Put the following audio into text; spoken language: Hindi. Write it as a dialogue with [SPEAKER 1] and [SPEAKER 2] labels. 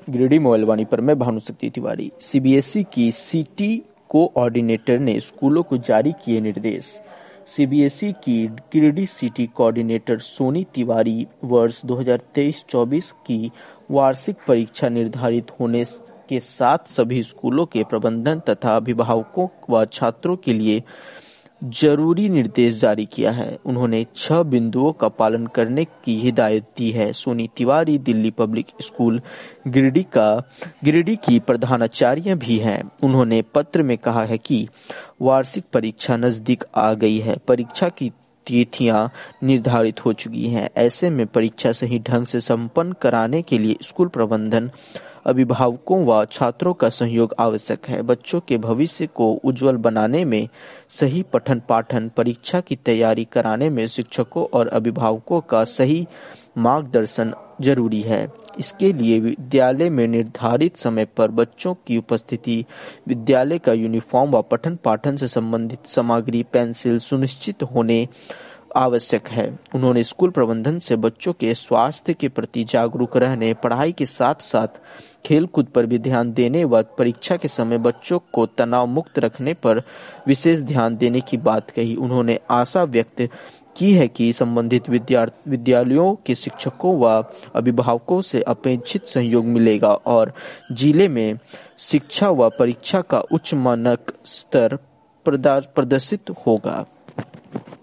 [SPEAKER 1] गिरिडीह मोबाइल वाणी पर मैं भानुशक्ति तिवारी। सीबीएसई की सिटी कोऑर्डिनेटर ने स्कूलों को जारी किए निर्देश। सीबीएसई की गिरिडीह सिटी कोऑर्डिनेटर सोनी तिवारी वर्ष 2023-24 की वार्षिक परीक्षा निर्धारित होने के साथ सभी स्कूलों के प्रबंधन तथा अभिभावकों व छात्रों के लिए जरूरी निर्देश जारी किया है। उन्होंने 6 बिंदुओं का पालन करने की हिदायत दी है। सोनी तिवारी दिल्ली पब्लिक स्कूल गिरिडीह की प्रधानाचार्य भी हैं। उन्होंने पत्र में कहा है कि वार्षिक परीक्षा नजदीक आ गई है, परीक्षा की तिथियां निर्धारित हो चुकी हैं। ऐसे में परीक्षा सही ढंग से संपन्न कराने के लिए स्कूल प्रबंधन, अभिभावकों व छात्रों का सहयोग आवश्यक है। बच्चों के भविष्य को उज्जवल बनाने में सही पठन पाठन, परीक्षा की तैयारी कराने में शिक्षकों और अभिभावकों का सही मार्गदर्शन जरूरी है। इसके लिए विद्यालय में निर्धारित समय पर बच्चों की उपस्थिति, विद्यालय का यूनिफॉर्म व पठन पाठन से संबंधित सामग्री, पेंसिल सुनिश्चित होने आवश्यक है। उन्होंने स्कूल प्रबंधन से बच्चों के स्वास्थ्य के प्रति जागरूक रहने, पढ़ाई के साथ साथ खेल कूद पर भी ध्यान देने व परीक्षा के समय बच्चों को तनाव मुक्त रखने पर विशेष ध्यान देने की बात कही। उन्होंने आशा व्यक्त की है कि संबंधित विद्यालयों के शिक्षकों व अभिभावकों से अपेक्षित सहयोग मिलेगा और जिले में शिक्षा व परीक्षा का उच्च मानक स्तर प्रदर्शित होगा।